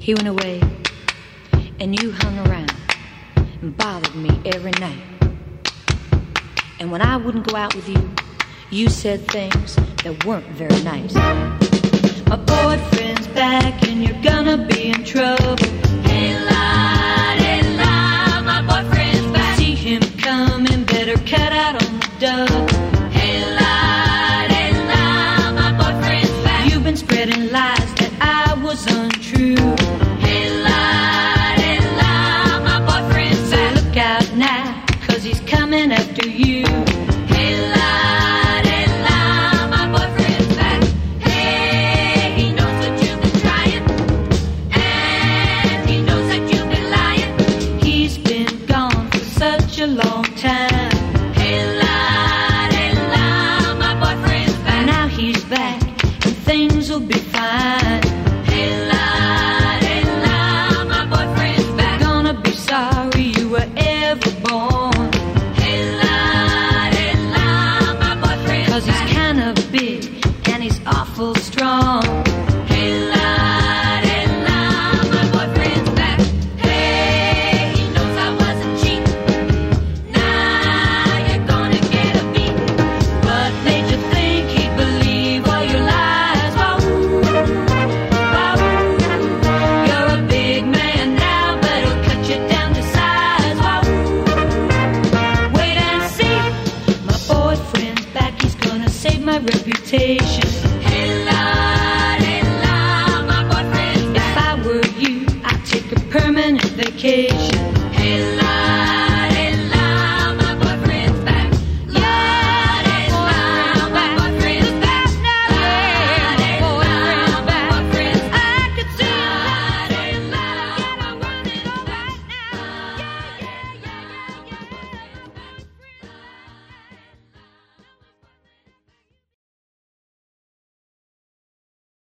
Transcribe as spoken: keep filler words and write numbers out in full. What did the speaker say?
He went away, and you hung around and bothered me every night. And when I wouldn't go out with you, you said things that weren't very nice. My boyfriend's back and you're gonna be in trouble. Hey, la, hey, la, my boyfriend's back. See him coming, better cut out on the double. Hey, la, hey, la, my boyfriend's back. You've been spreading lies that I was untrue. Hey, la, hey, la, my boyfriend's back. So look out now, cause he's coming after you. Hey, la, hey, la, my boyfriend's back. Hey, he knows that you've been trying, and he knows that you've been lying. He's been gone for such a long time. Hey, la, hey, la, my boyfriend's back. Now he's back, and things will be fine. Hey, la, hey, la, my boyfriend's back. Gonna be sorry you were ever born. Hey, la, hey, la, my boyfriend's Cause he's kinda big, and he's awful strong. Hey, la, hey, la, my boyfriend's back. Hey, he knows I wasn't cheap. Now you're gonna get a beat. What made you think he'd believe all your lies? Wahoo, wahoo. You're a big man now, but he'll cut you down to size. Wahoo. Wait and see, my boyfriend's back. He's gonna save my reputation. Hey, la, hey, la, my boyfriend's back. If I were you, I'd take a permanent vacation. Hey,